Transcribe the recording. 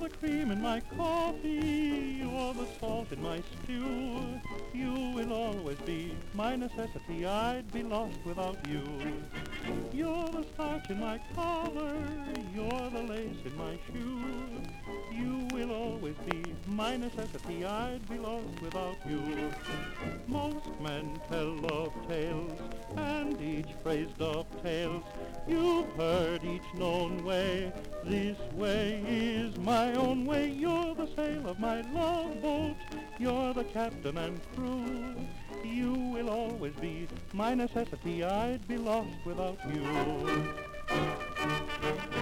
the cream in my coffee, you're the salt in my stew. You will always be my necessity, I'd be lost without you. You're the starch in my collar, you're the lace in my shoe. You will always be my necessity, I'd be lost without you. Most men tell love tales, and each phrase dovetails. You've heard each known way, this way is my own way. You're the sail of my love boat, you're the captain and crew. You will always be my necessity, I'd be lost without you.